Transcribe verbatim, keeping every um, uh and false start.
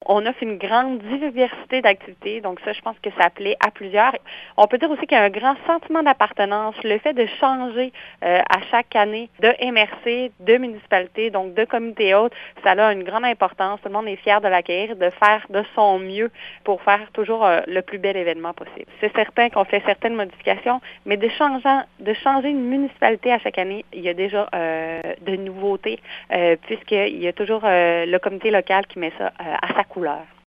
on offre une grande diversité d'activités, donc ça, je pense que ça plaît à plusieurs. On peut dire aussi qu'il y a un grand sentiment d'appartenance, le fait de changer euh, à chaque année de M R C, de municipalité, donc de communauté haute, ça a une grande importance. Tout le monde est fier de l'accueillir, de faire de son mieux pour faire toujours euh, le plus bel événement possible. C'est certain qu'on fait certaines modifications, mais de, changeant, de changer une municipalité à chaque année, il y a déjà euh, de nouveautés, euh, puisqu'il y a toujours euh, le comité local qui met ça euh, à sa couleur.